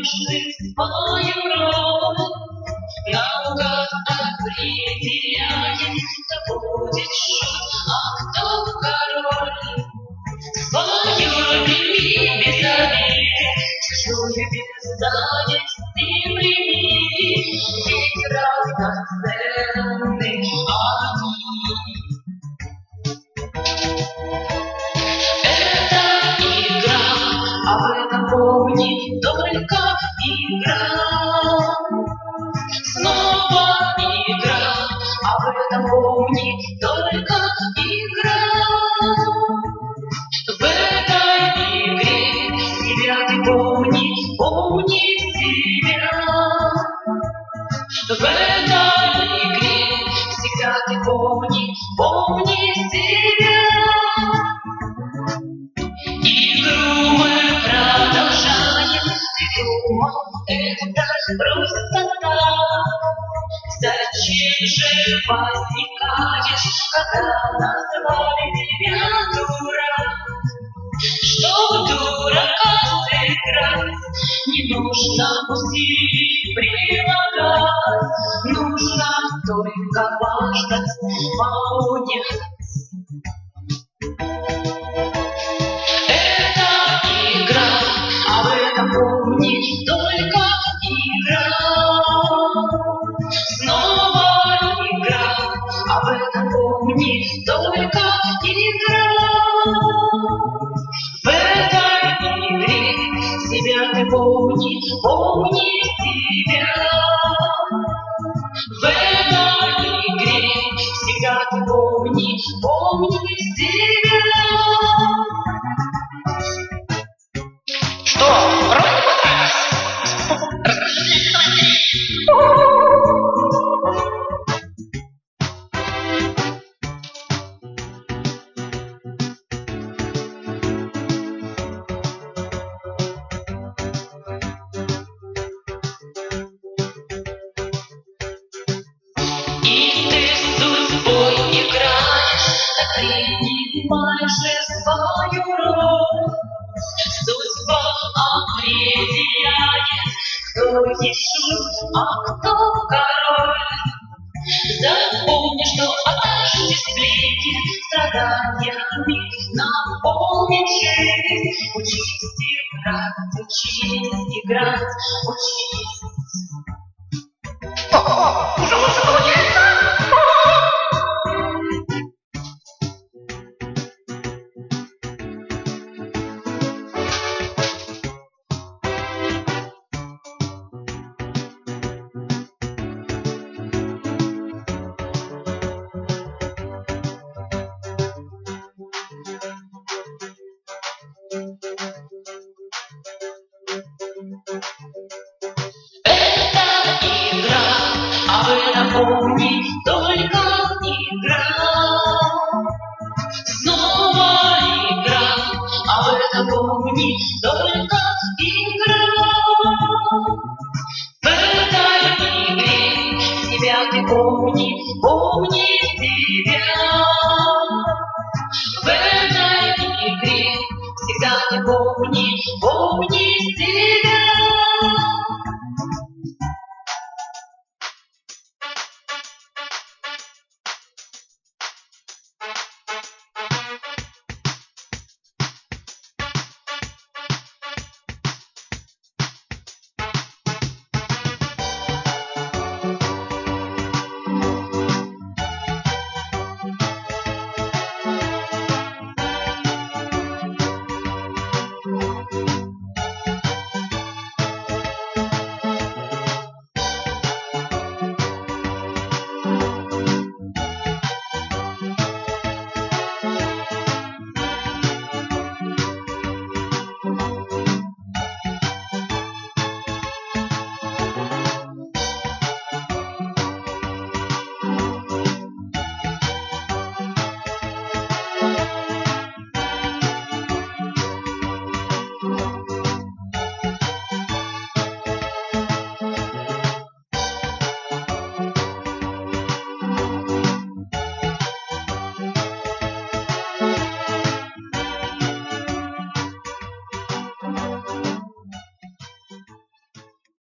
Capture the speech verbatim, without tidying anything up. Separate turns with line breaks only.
решит свою роль. Наугад определяет, кто будет шут, а кто король. Свою прими без обид, чужую без зависти прими, ведь равноценны они. Это игра, об этом помни, только игра. Снова игра, об этом помни, только игра. В этой игре себя ты помни, помни себя. В этой игре всегда ты помни, помни себя. Игру мы продолжаем, ты думал, это просто так. Зачем же возникаешь, когда назвали тебя дурак? Чтоб дурака сыграть, не нужно усилий прилагать, нужно только важность понять. Это игра, об этом помни, только игра. Снова игра, об этом помни, только игра. В этой игре себя ты помни, помни себя. В этой игре всегда ты помни, помни себя.
Что, роль понравилась?
И ты с судьбой играешь, так принимаешь же свою роль. Судьба определяет, кто есть шут, а кто король. Запомни, что отождествление страданиями наполнит жизнь. Учись играть, учись играть, учись.
О, уже лучше получается!
Помни, только игра. Снова игра, об этом помни, только игра. В этой игре себя ты помни, помни себя. В этой игре всегда ты помни, помни